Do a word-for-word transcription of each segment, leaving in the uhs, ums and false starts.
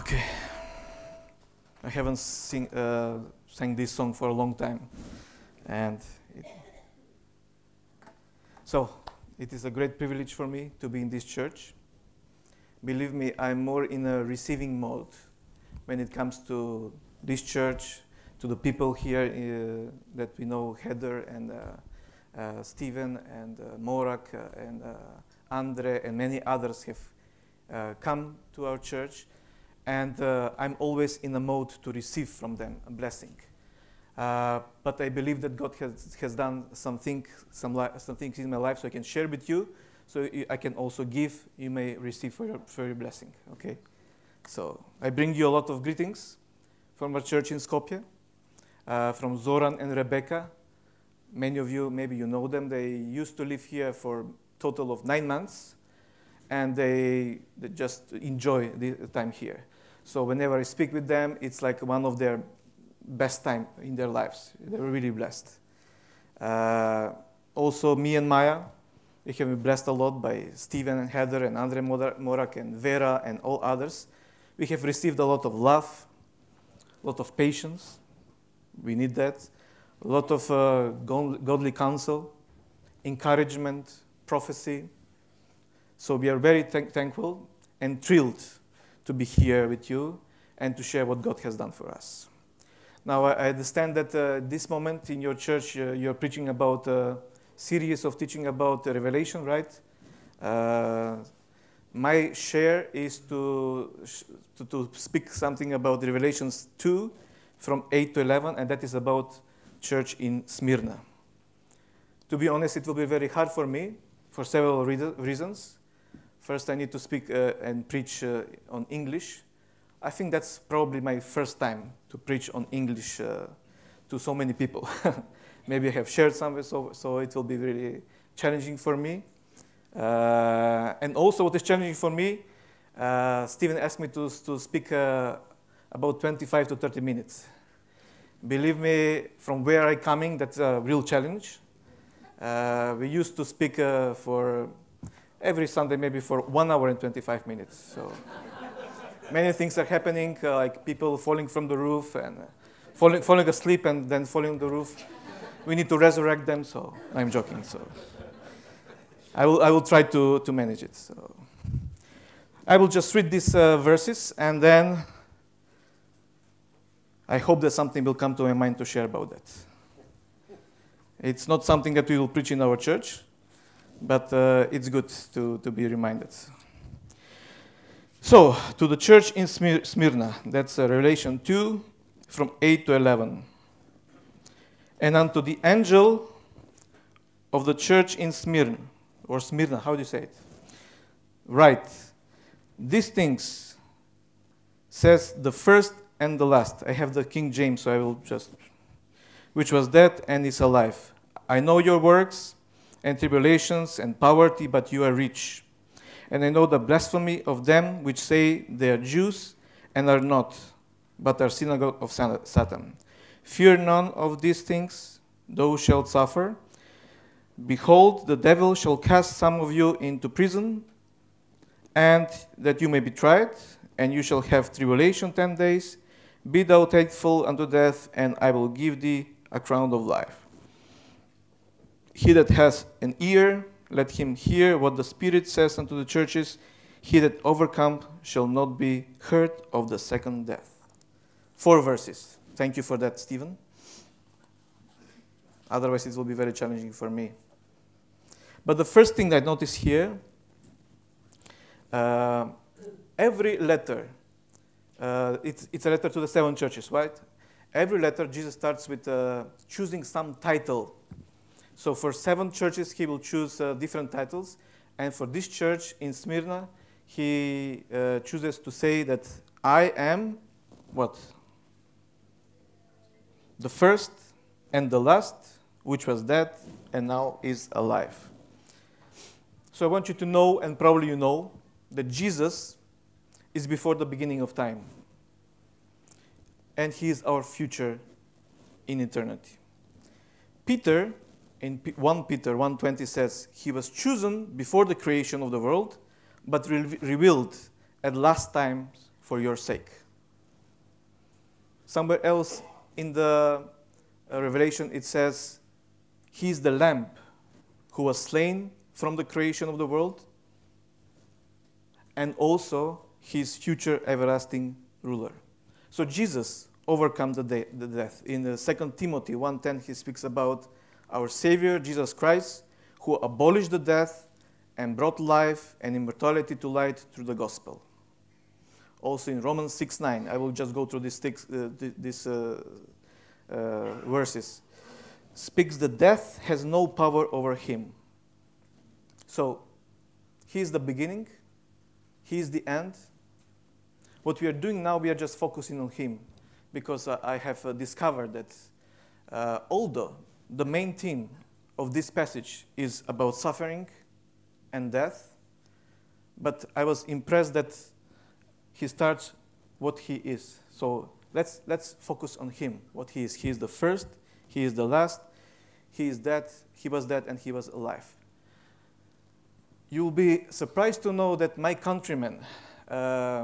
Okay. I haven't sing, uh, sang this song for a long time. And it, so, it is a great privilege for me to be in this church. Believe me, I'm more in a receiving mode when it comes to this church, to the people here uh, that we know, Heather and uh, uh, Stephen and uh, Morak uh, and uh, Andre and many others have uh, come to our church. And uh, I'm always in a mode to receive from them a blessing. Uh, but I believe that God has, has done something, some, li- some things in my life so I can share with you. So I can also give, you may receive for your, for your blessing, okay? So I bring you a lot of greetings from our church in Skopje, uh, from Zoran and Rebecca. Many of you, maybe you know them. They used to live here for a total of nine months, and they, they just enjoy the time here. So whenever I speak with them, it's like one of their best time in their lives. They were really blessed. Uh, also, me and Maya, we have been blessed a lot by Stephen and Heather and Andre Morak and Vera and all others. We have received a lot of love, a lot of patience. We need that. A lot of uh, godly counsel, encouragement, prophecy. So we are very th- thankful and thrilled to be here with you and to share what God has done for us. Now, I understand that uh, this moment in your church, uh, you're preaching about a series of teaching about uh, Revelation, right? Uh, my share is to, to, to speak something about Revelations two from eight to eleven, and that is about church in Smyrna. To be honest, it will be very hard for me for several re- reasons. First, I need to speak uh, and preach uh, on English. I think that's probably my first time to preach on English uh, to so many people. Maybe I have shared somewhere, so, so it will be really challenging for me. Uh, and also what is challenging for me, uh, Stephen asked me to, to speak uh, about twenty-five to thirty minutes. Believe me, from where I'm coming, that's a real challenge. Uh, we used to speak uh, for every Sunday, maybe for one hour and twenty-five minutes. So many things are happening, uh, like people falling from the roof and uh, falling, falling asleep and then falling on the roof. We need to resurrect them, so I'm joking. So I will, I will try to, to manage it. So I will just read these uh, verses, and then I hope that something will come to my mind to share about that. It's not something that we will preach in our church, but uh, it's good to, to be reminded. So, to the church in Smyr- Smyrna, that's uh, Revelation two, from eight to eleven. And unto the angel of the church in Smyrna, or Smyrna, how do you say it? Write, these things says the first and the last. I have the King James, so I will just, which was dead and is alive. I know your works, and tribulations and poverty, but you are rich. And I know the blasphemy of them which say they are Jews and are not, but are synagogue of Satan. Fear none of these things, thou shalt suffer. Behold, the devil shall cast some of you into prison, and that you may be tried, and you shall have tribulation ten days. Be thou faithful unto death, and I will give thee a crown of life. He that has an ear, let him hear what the Spirit says unto the churches. He that overcomes shall not be hurt of the second death. Four verses. Thank you for that, Stephen. Otherwise, it will be very challenging for me. But the first thing that I notice here, uh, every letter, uh, it's, it's a letter to the seven churches, right? Every letter, Jesus starts with uh, choosing some title. So for seven churches, he will choose uh, different titles. And for this church in Smyrna, he uh, chooses to say that I am what? The first and the last, which was dead and now is alive. So I want you to know, and probably you know, that Jesus is before the beginning of time. And he is our future in eternity. Peter, in First Peter one twenty says, he was chosen before the creation of the world, but re- revealed at last times for your sake. Somewhere else in the uh, Revelation it says, he is the Lamb who was slain from the creation of the world, and also his future everlasting ruler. So Jesus overcome the, de- the death. In uh, Second Timothy one ten, he speaks about our Savior, Jesus Christ, who abolished the death and brought life and immortality to light through the gospel. Also in Romans six nine, I will just go through these uh, these uh, uh, verses, speaks the death has no power over him. So, he is the beginning, he is the end. What we are doing now, we are just focusing on him, because uh, I have uh, discovered that uh, although the main theme of this passage is about suffering and death, but I was impressed that he starts what he is. So let's let's focus on him, what he is. He is the first, he is the last, he is dead, he was dead, and he was alive. You'll be surprised to know that my countrymen, uh,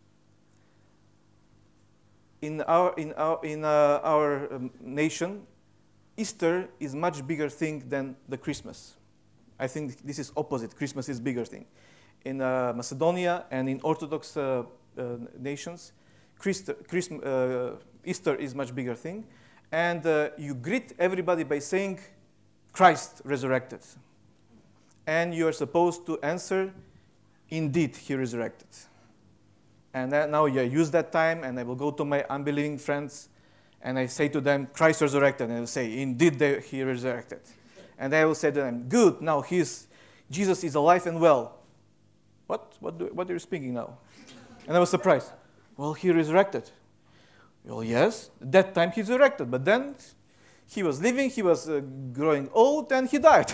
in our in our in uh, our um, nation, Easter is much bigger thing than the Christmas. I think this is opposite. Christmas is bigger thing. In uh, Macedonia and in Orthodox uh, uh, nations, Christ, Christ, uh, Easter is much bigger thing, and uh, you greet everybody by saying, "Christ resurrected," and you are supposed to answer, "Indeed, he resurrected." And then now I use that time, and I will go to my unbelieving friends, and I say to them, "Christ resurrected," and they will say, "Indeed, they, he resurrected." And I will say to them, "Good, now he's, Jesus is alive and well." What? What, do, what are you speaking now? And I was surprised. Well, he resurrected. Well, yes, that time he resurrected, but then he was living, he was uh, growing old, and he died.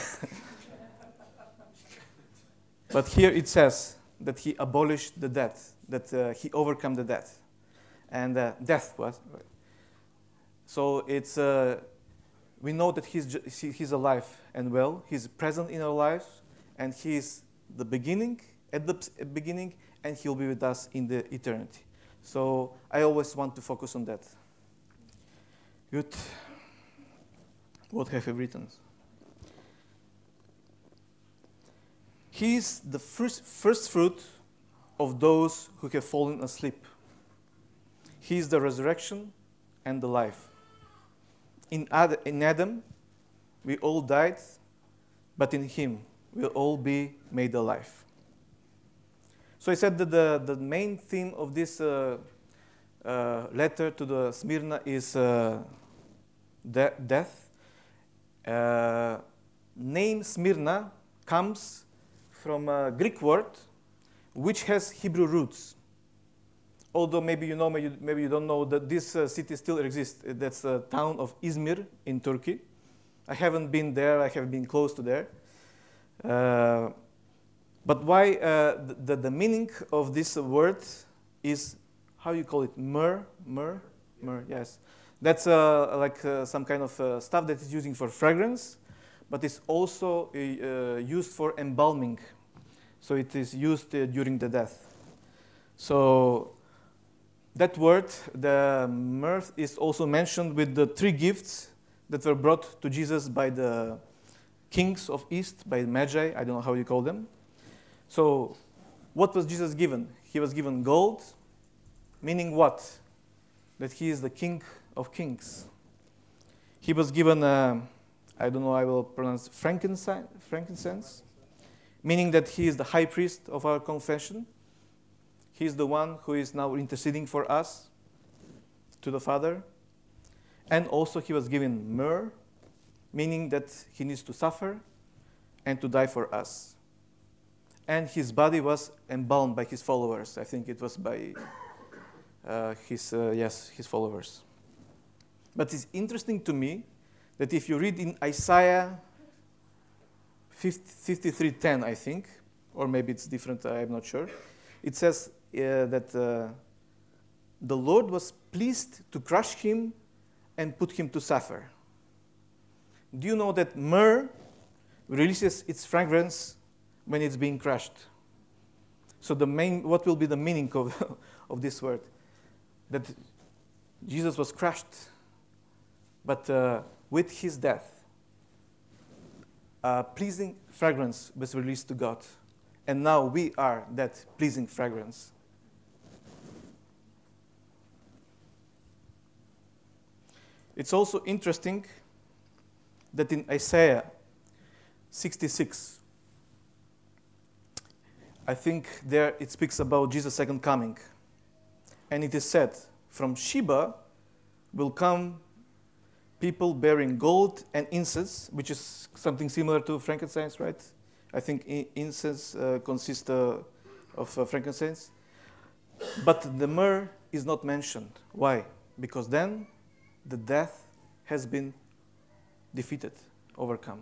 But here it says that he abolished the death, that uh, he overcome the death. And uh, death was. So it's, uh, we know that he's, he's alive and well, he's present in our lives, and he's the beginning, at the beginning, and he'll be with us in the eternity. So I always want to focus on that. Good. What have I written? He is the first, first fruit of those who have fallen asleep. He is the resurrection and the life. In Ad- in Adam, we all died, but in him, we'll all be made alive. So I said that the, the main theme of this uh, uh, letter to the Smyrna is uh, de- death. Uh, name Smyrna comes from a Greek word which has Hebrew roots. Although maybe you know, maybe, maybe you don't know that this uh, city still exists. That's the town of Izmir in Turkey. I haven't been there, I have been close to there. Uh, but why uh, the, the meaning of this word is, how you call it, myrrh? Myrrh? Myrrh, yes. That's uh, like uh, some kind of uh, stuff that is using for fragrance, but it's also uh, used for embalming. So it is used uh, during the death. So that word, the myrrh, is also mentioned with the three gifts that were brought to Jesus by the kings of East, by the Magi, I don't know how you call them. So what was Jesus given? He was given gold, meaning what? That he is the King of Kings. He was given, uh, I don't know, I will pronounce frankincense, frankincense, meaning that he is the high priest of our confession. He is the one who is now interceding for us to the Father. And also he was given myrrh, meaning that he needs to suffer and to die for us. And his body was embalmed by his followers. I think it was by uh, his, uh, yes, his followers. But it's interesting to me that if you read in Isaiah fifty-three ten, I think, or maybe it's different, I'm not sure, it says uh, that uh, the Lord was pleased to crush him and put him to suffer. Do you know that myrrh releases its fragrance when it's being crushed? So the main, what will be the meaning of, of this word, that Jesus was crushed, but uh, with his death, a pleasing fragrance was released to God. And now we are that pleasing fragrance. It's also interesting that in Isaiah sixty-six, I think there it speaks about Jesus' second coming. And it is said, from Sheba will come people bearing gold and incense, which is something similar to frankincense, right? I think incense uh, consists uh, of uh, frankincense. But the myrrh is not mentioned. Why? Because then the death has been defeated, overcome.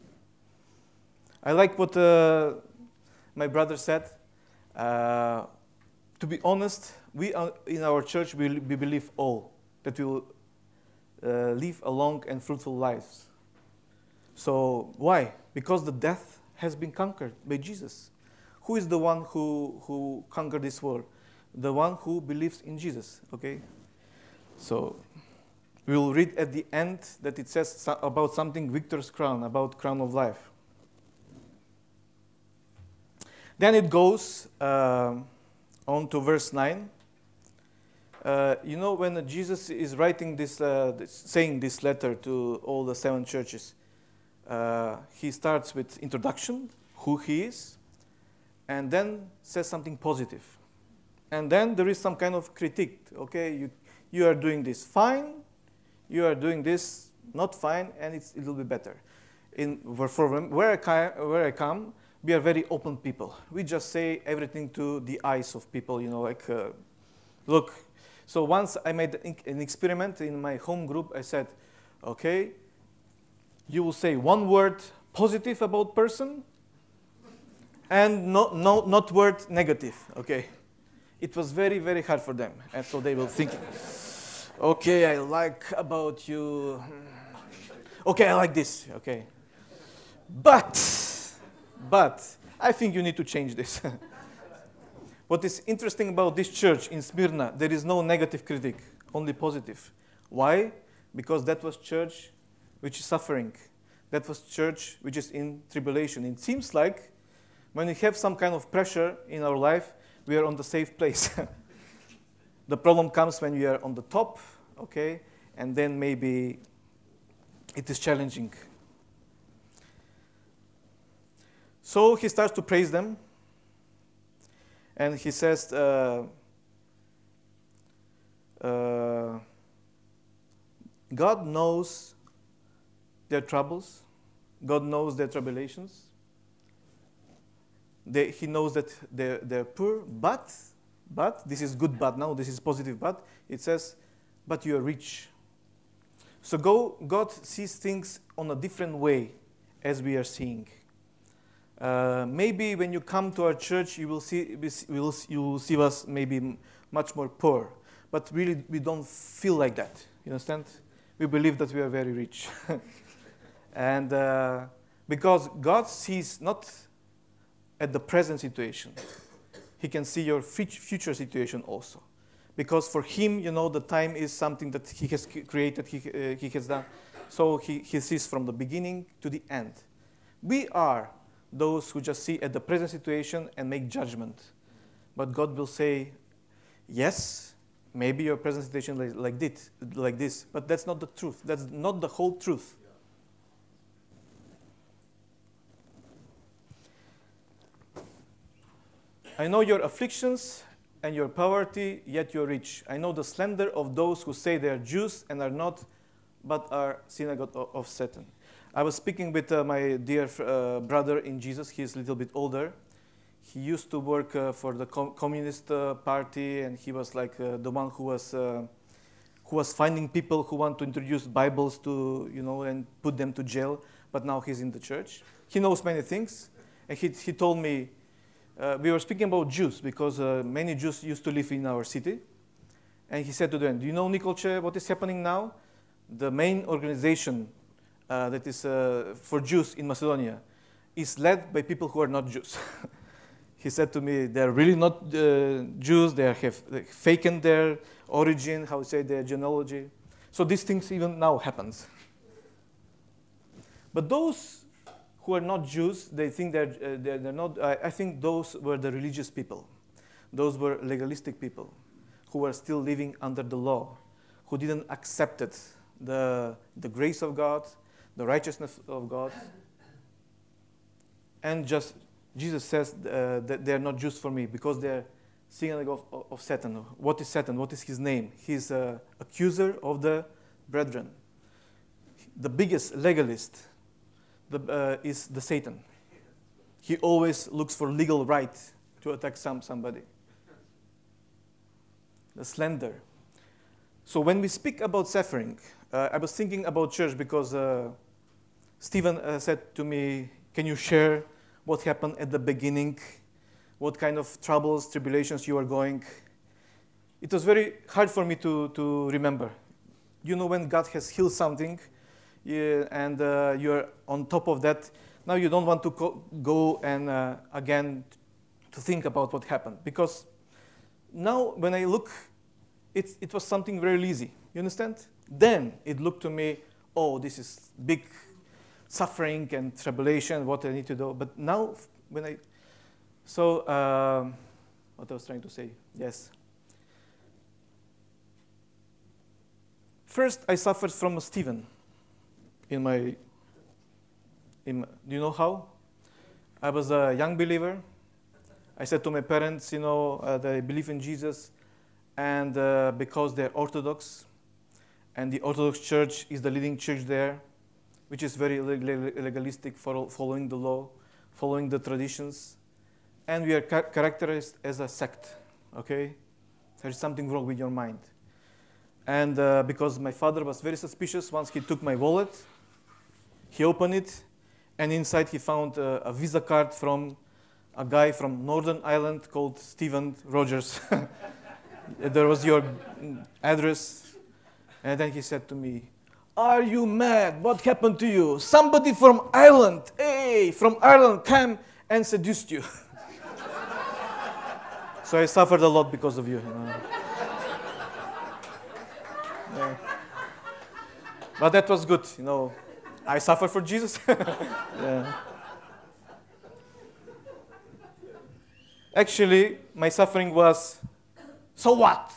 I like what uh, my brother said. Uh, to be honest, we are, in our church, we, we believe all, that we will uh, live a long and fruitful lives. So why? Because the death has been conquered by Jesus. Who is the one who, who conquered this world? The one who believes in Jesus, okay? So we will read at the end that it says so about something, victor's crown, about crown of life. Then it goes uh, on to verse nine. Uh, you know, when Jesus is writing this, uh, this, saying this letter to all the seven churches, uh, he starts with introduction, who he is, and then says something positive. And then there is some kind of critique. Okay, you, you are doing this fine, you are doing this not fine, and it's, it will be better. In, for where I, where I come, we are very open people. We just say everything to the eyes of people, you know, like, uh, look. So once I made an experiment in my home group, I said, okay, you will say one word positive about person, and no, no, not word negative, okay? It was very, very hard for them. And so they will think, okay, I like about you. Okay, I like this, okay. But, but, I think you need to change this. What is interesting about this church in Smyrna, there is no negative critique, only positive. Why? Because that was church which is suffering. That was church which is in tribulation. It seems like when we have some kind of pressure in our life, we are on the safe place. The problem comes when we are on the top, okay, and then maybe it is challenging. So he starts to praise them, and he says, uh, uh, God knows their troubles, God knows their tribulations. They, he knows that they're, they're poor, but, but, this is good but now, this is positive but, it says, but you are rich. So go, God sees things on a different way as we are seeing. Uh, maybe when you come to our church, you will see, we will, you will see us maybe much more poor, but really we don't feel like that, you understand? We believe that we are very rich. And uh, because God sees not at the present situation, he can see your future situation also. Because for him, you know, the time is something that he has created, he, uh, he has done. So he, he sees from the beginning to the end. We are those who just see at the present situation and make judgment. But God will say, yes, maybe your present situation like, like, this, like this, but that's not the truth. That's not the whole truth. I know your afflictions and your poverty, yet you are rich. I know the slender of those who say they are Jews and are not, but are synagogue of Satan. I was speaking with uh, my dear uh, brother in Jesus. He is a little bit older. He used to work uh, for the com- Communist uh, Party, and he was like uh, the one who was uh, who was finding people who want to introduce Bibles to, you know, and put them to jail. But now he's in the church. He knows many things, and he he told me. Uh, we were speaking about Jews because uh, many Jews used to live in our city. And he said to them, do you know, Nikolche, what is happening now? The main organization uh, that is uh, for Jews in Macedonia is led by people who are not Jews. he said to me, they're really not uh, Jews. They have like, fakened their origin, how to say, their genealogy. So these things even now happens. But those who are not Jews, they think they're, uh, they're, they're not, I, I think those were the religious people. Those were legalistic people who were still living under the law, who didn't accept it, the, the grace of God, the righteousness of God. And just, Jesus says uh, that they're not Jews for me because they're synagogue of, of Satan. What is Satan? What is his name? He's an accuser of the brethren. The biggest legalist the, uh, is the Satan. He always looks for legal right to attack some somebody. The slender. So when we speak about suffering, uh, I was thinking about church because uh, Stephen uh, said to me, can you share what happened at the beginning? What kind of troubles, tribulations you are going? It was very hard for me to, to remember. You know, when God has healed something, yeah, and uh, you're on top of that, now you don't want to co- go and uh, again to think about what happened. Because now when I look, it, it was something very easy. You understand? Then it looked to me, oh, this is big suffering and tribulation, what I need to do. But now when I, so um, what I was trying to say, yes. First, I suffered from Stephen. In my, in my, do you know how? I was a young believer. I said to my parents, you know, uh, that I believe in Jesus, and uh, because they're Orthodox, and the Orthodox Church is the leading church there, which is very legalistic, for following the law, following the traditions, and we are ca- characterized as a sect. Okay, there is something wrong with your mind. And uh, because my father was very suspicious, once he took my wallet, he opened it, and inside he found uh, a Visa card from a guy from Northern Ireland called Stephen Rogers. There was your address. And then he said to me, are you mad? What happened to you? Somebody from Ireland, hey, from Ireland came and seduced you. So I suffered a lot because of you. you know. Yeah. But that was good, you know. I suffer for Jesus. Yeah. Actually, my suffering was, so what?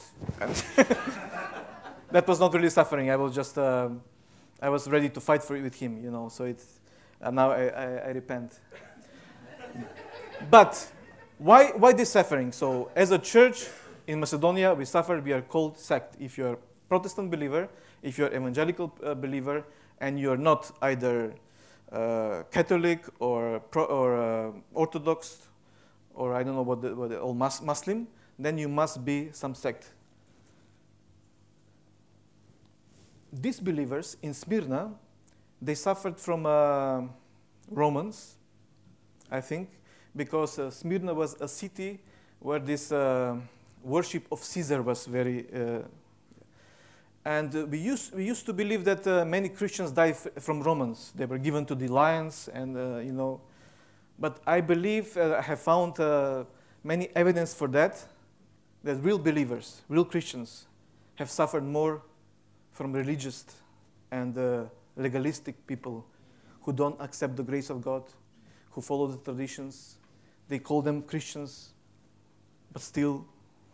That was not really suffering. I was just, uh, I was ready to fight for it with him, you know. So it's, uh, now I, I, I repent. But why, why this suffering? So as a church in Macedonia, we suffer. We are called sect. If you're Protestant believer, if you're evangelical uh, believer, and you're not either uh, Catholic or pro, or uh, Orthodox, or I don't know what the, what the old mus- Muslim, then you must be some sect. These believers in Smyrna, they suffered from uh, Romans, I think, because uh, Smyrna was a city where this uh, worship of Caesar was very. Uh, and uh, we used we used to believe that uh, many Christians died f- from Romans. They were given to the lions, and uh, you know. But I believe uh, I have found uh, many evidence for that. That real believers, real Christians, have suffered more from religious and uh, legalistic people who don't accept the grace of God, who follow the traditions. They call them Christians, but still,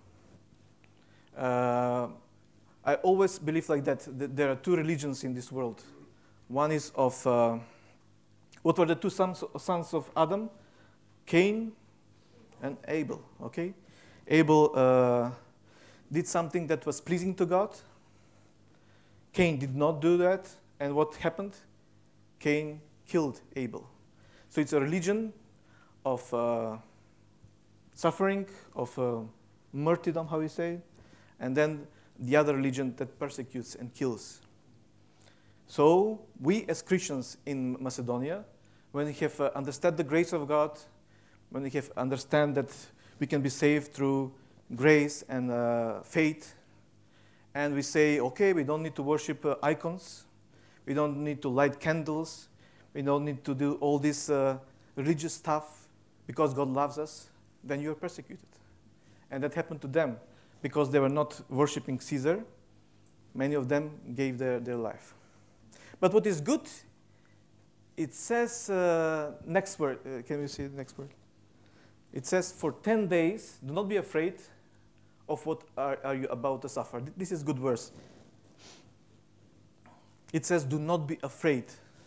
uh, I always believe like that, that there are two religions in this world. One is of, uh, what were the two sons, sons of Adam? Cain and Abel, okay? Abel uh, did something that was pleasing to God. Cain did not do that, and what happened? Cain killed Abel. So it's a religion of uh, suffering, of uh, martyrdom, how you say, and then the other religion that persecutes and kills. So we as Christians in Macedonia, when we have uh, understood the grace of God, when we have understand that we can be saved through grace and uh, faith, and we say, okay, we don't need to worship uh, icons, we don't need to light candles, we don't need to do all this uh, religious stuff because God loves us. then you are persecuted. And that happened to them because they were not worshiping Caesar. Many of them gave their, their life. But what is good, it says, uh, next word, uh, can we see the next word? It says, for ten days, do not be afraid of what are, are you about to suffer. This is good verse. It says, do not be afraid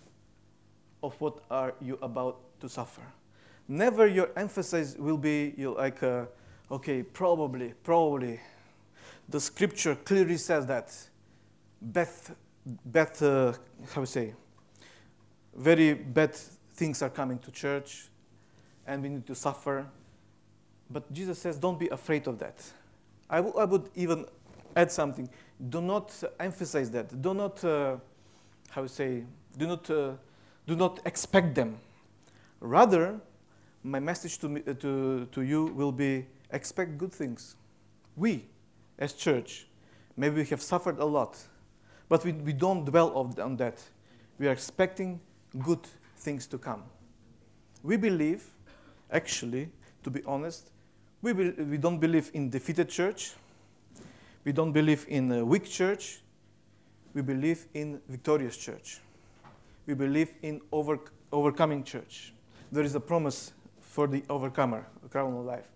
of what are you about to suffer. Never your emphasis will be you like, uh, okay, probably, probably. The scripture clearly says that. Bad, bad uh, how to say, very bad things are coming to church, and we need to suffer. But Jesus says, don't be afraid of that. I, w- I would even add something. Do not uh, emphasize that. Do not, uh, how to say, do not, uh, do not expect them. Rather, my message to, me, uh, to, to you will be, expect good things. We, as church, maybe we have suffered a lot, but we, we don't dwell on that. We are expecting good things to come. We believe, actually, to be honest, we, be, we don't believe in defeated church. We don't believe in a weak church. We believe in victorious church. We believe in over, overcoming church. There is a promise for the overcomer, a crown of life.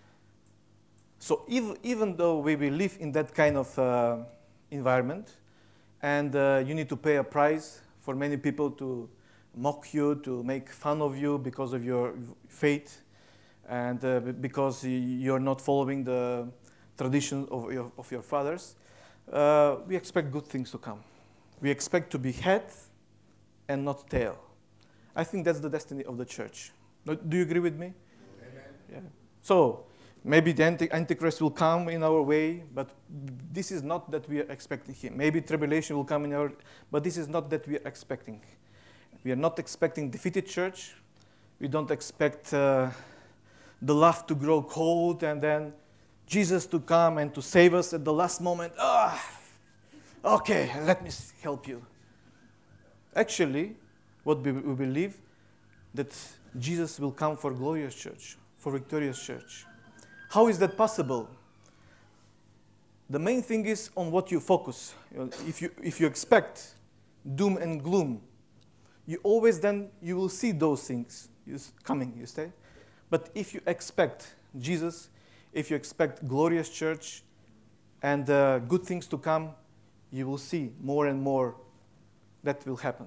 So even, even though we believe in that kind of uh, environment, and uh, you need to pay a price for many people to mock you, to make fun of you because of your faith, and uh, because you're not following the tradition of your, of your fathers, uh, we expect good things to come. We expect to be head and not tail. I think that's the destiny of the church. Do you agree with me? Amen. Yeah. So maybe the anti- Antichrist will come in our way, but this is not that we are expecting him. Maybe tribulation will come in our, but this is not that we are expecting. We are not expecting defeated church. We don't expect uh, the love to grow cold and then Jesus to come and to save us at the last moment. Ah, okay, let me help you. Actually, what we, we believe, that Jesus will come for glorious church, for victorious church. How is that possible? The main thing is on what you focus. You know, if you if you expect doom and gloom, you always then you will see those things coming, you say. But if you expect Jesus, if you expect glorious church and uh, good things to come, you will see more and more that will happen.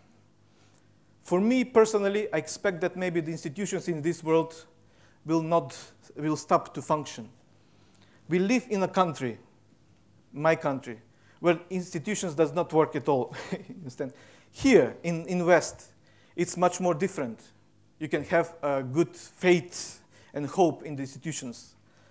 For me personally, I expect that maybe the institutions in this world will not will stop to function. We live in a country, my country, where institutions does not work at all. Understand? Here in, in West, it's much more different. You can have a good faith and hope in the institutions.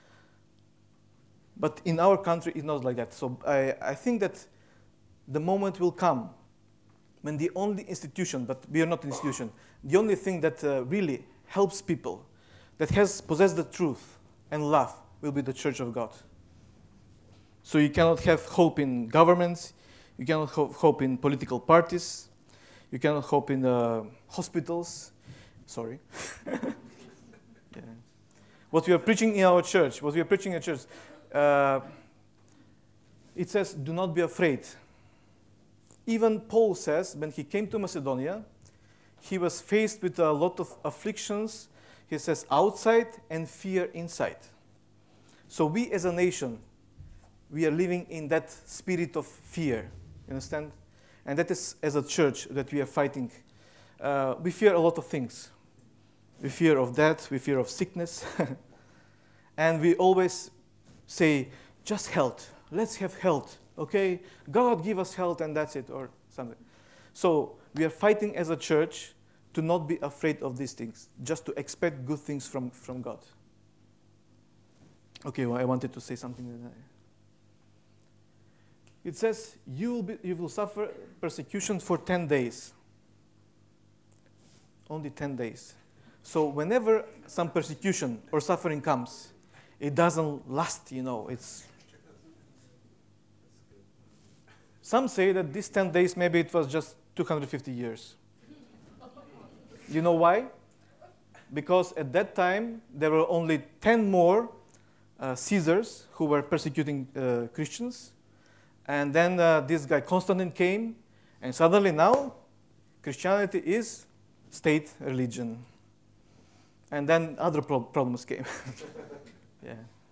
But in our country, it's not like that. So I, I think that the moment will come when the only institution, but we are not an institution, the only thing that uh, really helps people, that has possessed the truth and love, will be the Church of God. So you cannot have hope in governments, you cannot ho- hope in political parties, you cannot hope in uh, hospitals. Sorry. Yeah. What we are preaching in our church, what we are preaching in church, uh, it says, do not be afraid. Even Paul says, when he came to Macedonia, he was faced with a lot of afflictions, he says, outside and fear inside. So we as a nation, we are living in that spirit of fear, you understand? And that is as a church that we are fighting. Uh, we fear a lot of things. We fear of death, we fear of sickness. And we always say, just health, let's have health. Okay, God give us health and that's it, or something. So we are fighting as a church to not be afraid of these things, just to expect good things from, from God. Okay, well, I wanted to say something. It says, you will, be, you will suffer persecution for ten days. Only ten days. So whenever some persecution or suffering comes, it doesn't last, you know, it's... Some say that these ten days, maybe it was just two hundred fifty years. You know why? because at that time there were only ten more uh, Caesars who were persecuting uh, Christians. And then uh, this guy Constantine came, and suddenly now Christianity is state religion. And then other pro- problems came. Yeah.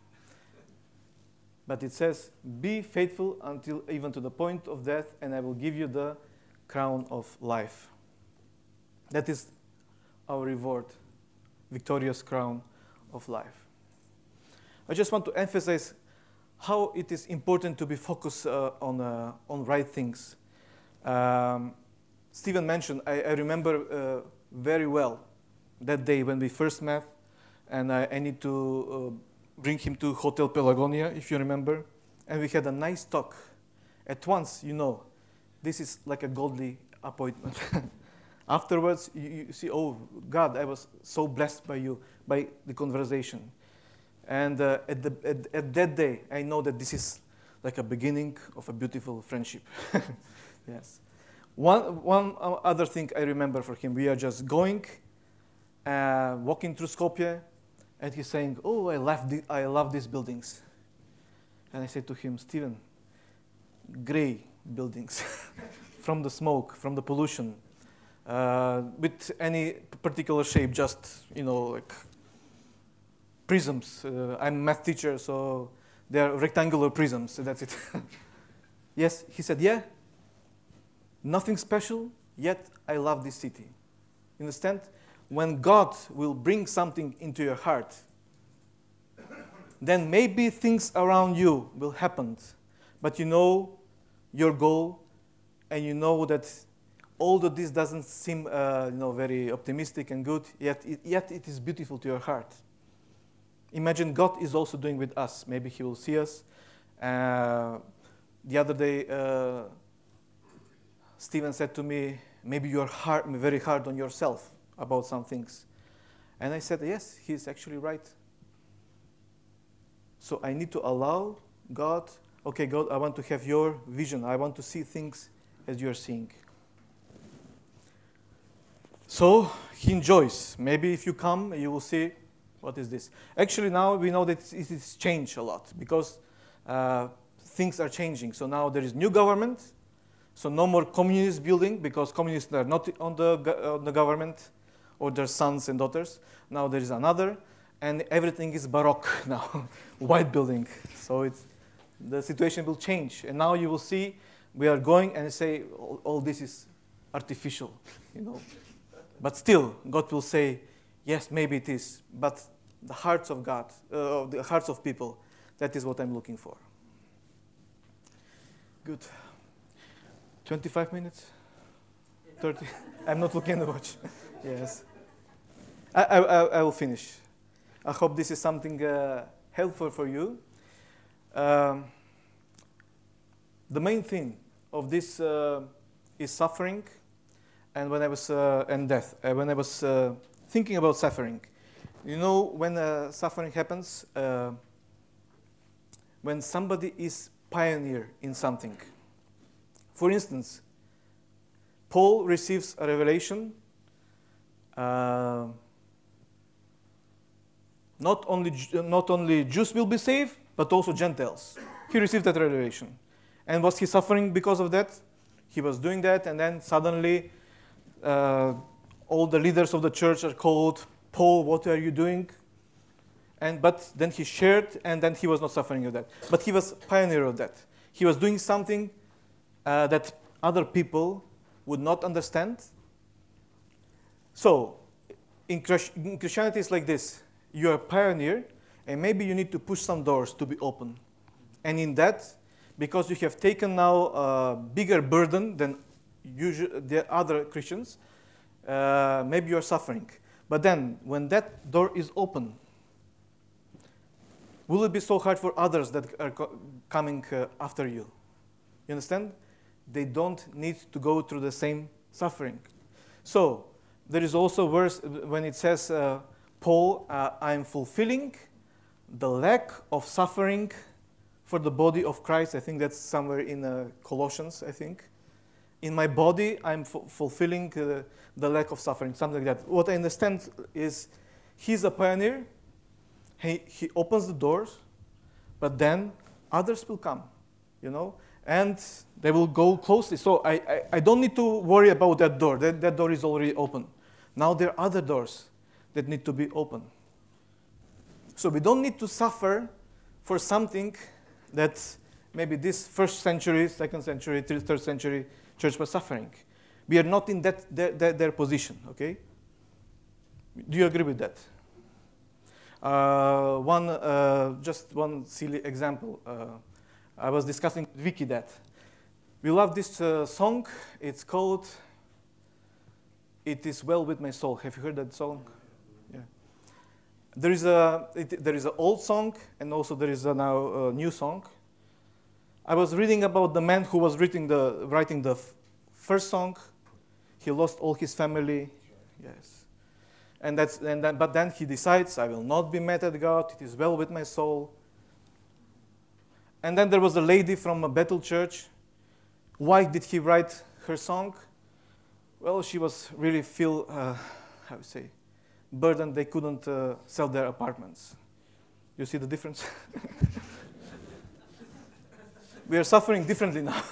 But it says, be faithful until even to the point of death, and I will give you the crown of life. That is our reward, victorious crown of life. I just want to emphasize how it is important to be focused uh, on, uh, on right things. Um, Stephen mentioned, I, I remember uh, very well that day when we first met, and I, I need to uh, bring him to Hotel Pelagonia, if you remember, and we had a nice talk. At once, you know, this is like a godly appointment. Afterwards, you, you see, oh, God, I was so blessed by you, by the conversation. And uh, at, the, at, at that day, I know that this is like a beginning of a beautiful friendship. Yes. One, one other thing I remember for him, we are just going, uh, walking through Skopje, and he's saying, oh, I love, the, I love these buildings. And I said to him, Stephen, gray buildings, from the smoke, from the pollution, uh, with any particular shape, just, you know, like prisms. Uh, I'm a math teacher, so they are rectangular prisms, so that's it. Yes, he said, yeah, nothing special, yet I love this city. You understand? When God will bring something into your heart, then maybe things around you will happen, but you know your goal, and you know that although this doesn't seem uh, you know, very optimistic and good, yet it, yet it is beautiful to your heart. Imagine God is also doing with us. Maybe he will see us. Uh, the other day, uh, Stephen said to me, maybe you're hard, very hard on yourself about some things. And I said, yes, he's actually right. So I need to allow God, okay, God, I want to have your vision. I want to see things as you're seeing. So he enjoys. Maybe if you come, you will see, what is this? Actually, now we know that it has changed a lot because uh, things are changing. So now there is new government. So no more communist building because communists are not on the, go- on the government or their sons and daughters. Now there is another, and everything is Baroque now, white building. So it's, the situation will change. And now you will see we are going and say, all, all this is artificial, you know. But still, God will say, yes, maybe it is, but the hearts of God, uh, the hearts of people, that is what I'm looking for. Good. twenty-five minutes? thirty? I'm not looking at the watch. Yes. I, I, I will finish. I hope this is something uh, helpful for you. Um, the main thing of this uh, is suffering, and when I was uh, and death. Uh, when I was uh, thinking about suffering, you know, when uh, suffering happens, uh, when somebody is pioneer in something. For instance, Paul receives a revelation. Uh, not only not only Jews will be saved, but also Gentiles. He received that revelation, and was he suffering because of that? He was doing that, and then suddenly, uh, all the leaders of the church are called. Paul, what are you doing? And but then he shared, and then he was not suffering of that. But he was pioneer of that. He was doing something uh, that other people would not understand. So, in, Christ- in Christianity, it's like this: you are a pioneer, and maybe you need to push some doors to be open. And in that, because you have taken now a bigger burden than usual, the other Christians, uh, maybe you are suffering. But then, when that door is open, will it be so hard for others that are co- coming uh, after you? You understand? They don't need to go through the same suffering. So, there is also a verse when it says, uh, Paul, uh, I am fulfilling the lack of suffering for the body of Christ. I think that's somewhere in uh, Colossians, I think. In my body, I'm f- fulfilling uh, the lack of suffering, something like that. What I understand is he's a pioneer. He, he opens the doors, but then others will come, you know, and they will go closely. So I, I, I don't need to worry about that door. That, that door is already open. Now there are other doors that need to be open. So we don't need to suffer for something that maybe this first century, second century, third century church was suffering. We are not in that their, their, their position, okay? Do you agree with that? Uh, one, uh, just one silly example. Uh, I was discussing with Vicky that we love this uh, song. It's called "It Is Well With My Soul." Have you heard that song? Yeah. There is a it, there is an old song, and also there is a now a new song. I was reading about the man who was writing the writing the f- first song. He lost all his family. Yes. And that's and then, but then he decides, I will not be mad at God. It is well with my soul. And then there was a lady from a Bethel church. Why did he write her song? Well, she was really feel, uh, how to say, burdened. They couldn't uh, sell their apartments. You see the difference? We are suffering differently now.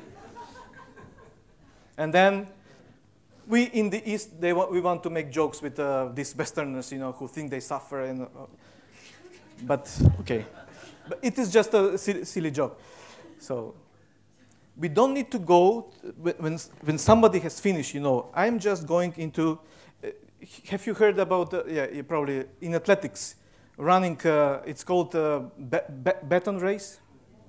And then we in the East, they wa- we want to make jokes with uh, these Westerners, you know, who think they suffer. And uh, but okay, but it is just a silly, silly joke. So we don't need to go t- when when somebody has finished. You know, I'm just going into. Uh, have you heard about? Uh, yeah, you probably in athletics, running. Uh, it's called uh, ba- ba- baton race.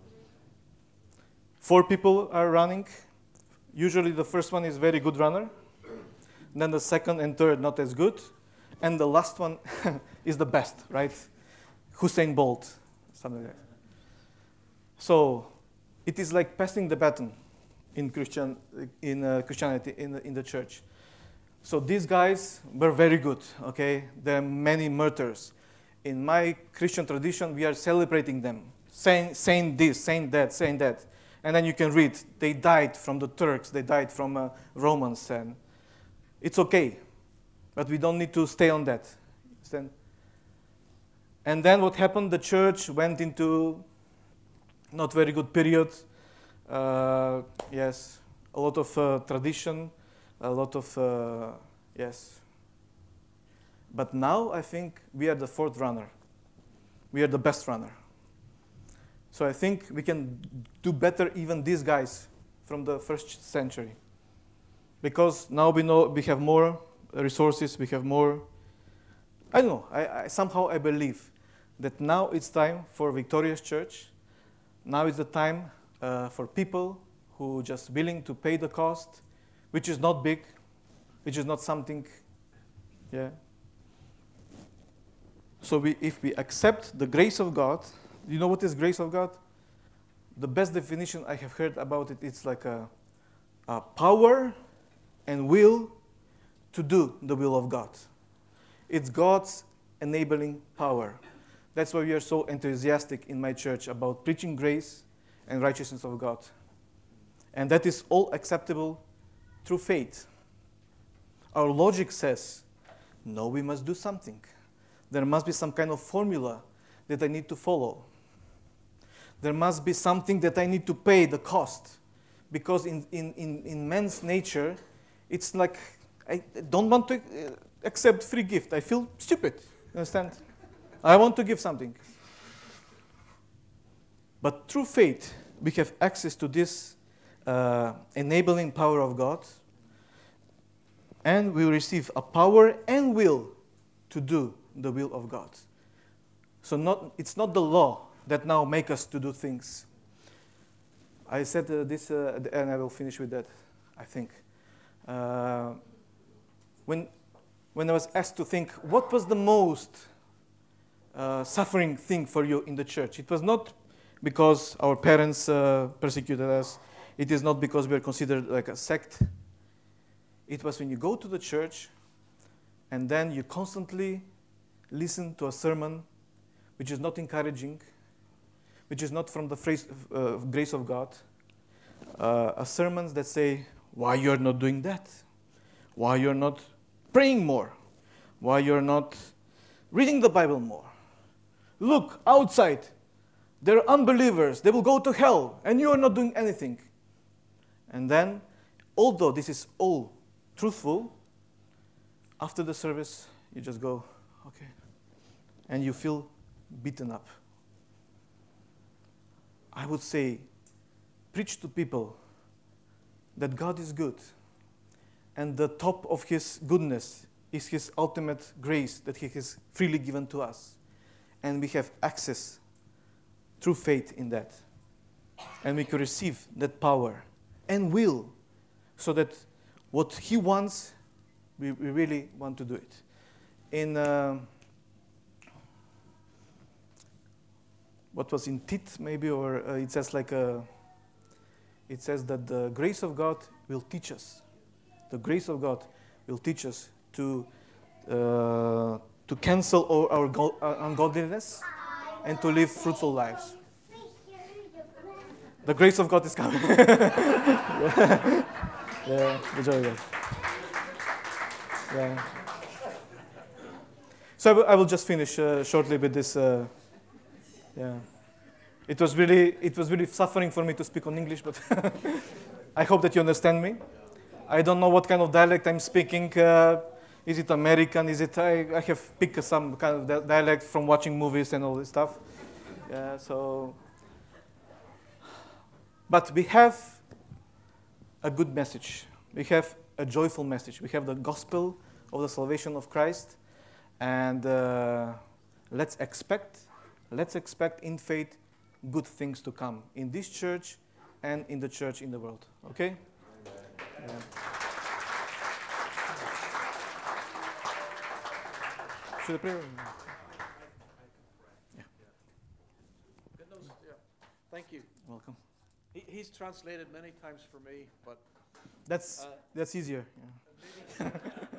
Four people are running. Usually, the first one is very good runner. Then the second and third not as good, and the last one is the best, right? Usain Bolt, something like that. So it is like passing the baton in Christian in uh, Christianity in the, in the church. So these guys were very good. Okay, there are many martyrs. In my Christian tradition, we are celebrating them, saying saying this, saying that, saying that, and then you can read they died from the Turks, they died from uh, Romans, and it's okay, but we don't need to stay on that. Understand? And then what happened? The church went into not very good period. Uh, yes, a lot of uh, tradition, a lot of uh, yes. But now I think we are the fourth runner. We are the best runner. So I think we can do better even these guys from the first century. Because now we know we have more resources, we have more. I don't know. I, I somehow I believe that now it's time for Victorious Church. Now is the time uh, for people who just willing to pay the cost, which is not big, which is not something. Yeah. So we, if we accept the grace of God, you know what is grace of God? The best definition I have heard about it, it's like a, a power and will to do the will of God. It's God's enabling power. That's why we are so enthusiastic in my church about preaching grace and righteousness of God. And that is all acceptable through faith. Our logic says, no, we must do something. There must be some kind of formula that I need to follow. There must be something that I need to pay the cost. Because in, in, in, in man's nature, it's like, I don't want to accept free gift. I feel stupid, you understand? I want to give something. But through faith, we have access to this uh, enabling power of God, and we receive a power and will to do the will of God. So not, it's not the law that now make us to do things. I said uh, this, uh, and I will finish with that, I think. Uh, when, when I was asked to think, what was the most uh, suffering thing for you in the church? It was not because our parents uh, persecuted us. It is not because we are considered like a sect. It was when you go to the church and then you constantly listen to a sermon which is not encouraging, which is not from the phrase, uh, grace of God, uh, a sermons that say, why you're not doing that? Why you're not praying more? Why you're not reading the Bible more. Look, outside, they're unbelievers. They will go to hell, and you are not doing anything. And then, although this is all truthful, after the service, you just go, okay. And you feel beaten up. I would say, preach to people that God is good. And the top of His goodness is His ultimate grace that He has freely given to us. And we have access through faith in that. And we can receive that power and will, so that what He wants, we, we really want to do it. In uh, what was in Tit maybe, or uh, it says like a, it says that the grace of God will teach us. The grace of God will teach us to uh, to cancel all our go- uh, ungodliness and to live fruitful lives. The grace of God is coming. yeah. yeah, the joy of God. Yeah. So I will, I will just finish uh, shortly with this. Uh, yeah, it was really it was really suffering for me to speak on English, but I hope that you understand me. I don't know what kind of dialect I'm speaking. Uh, is it American? Is it I, I have picked some kind of di- dialect from watching movies and all this stuff. Yeah, so. But we have a good message. We have a joyful message. We have the gospel of the salvation of Christ, and uh, let's expect, let's expect in faith good things to come in this church and in the church in the world. Okay? Yeah. Should I pray? Yeah. Thank you. Welcome. He, he's translated many times for me, but That's uh, that's easier. Yeah. maybe